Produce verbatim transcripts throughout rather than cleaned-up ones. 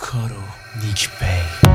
کار و نیک پی.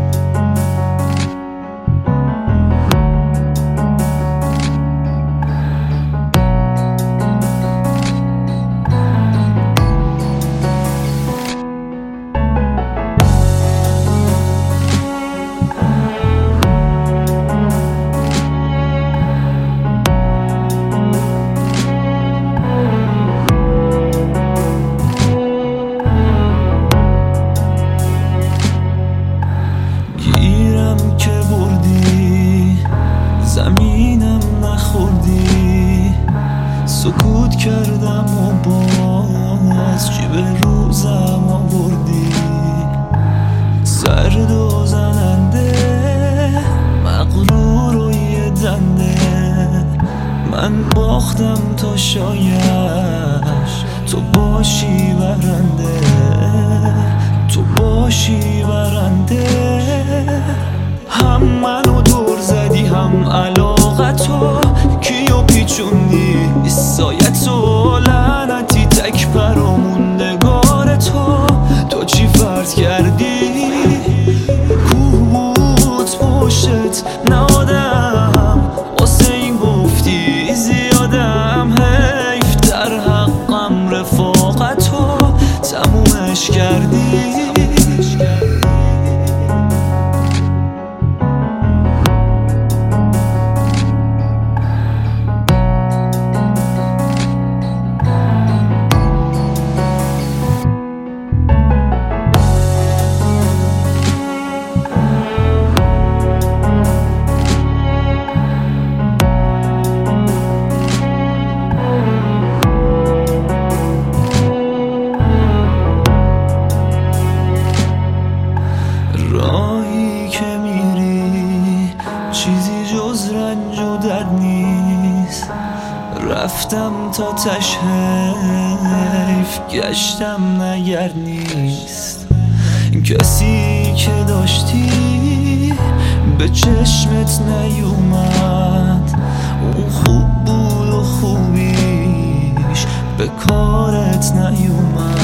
زمینم نخوردی، سکوت کردم و باز چی به روزم آوردی. سرد و زننده، مغرور و یه دنده، من باختم تا شاید تو باشی برنده، تو باشی برنده. هم منو دور زدی هم علاقتو، کیو پیچوندی سایتو، لعنتی تک پر و موندگار تو. تو چی فرض کردی کوت پشت نادم، واسه این گفتی زیادم، حیف در حقم رفاقتو تمومش کردی. راهی که میری چیزی جز رنج و درد نیست، رفتم تا تش حیف گشتم نگر نیست. کسی که داشتی به چشمت نیومد، اون خوب بود و خوبیش به کارت نیومد.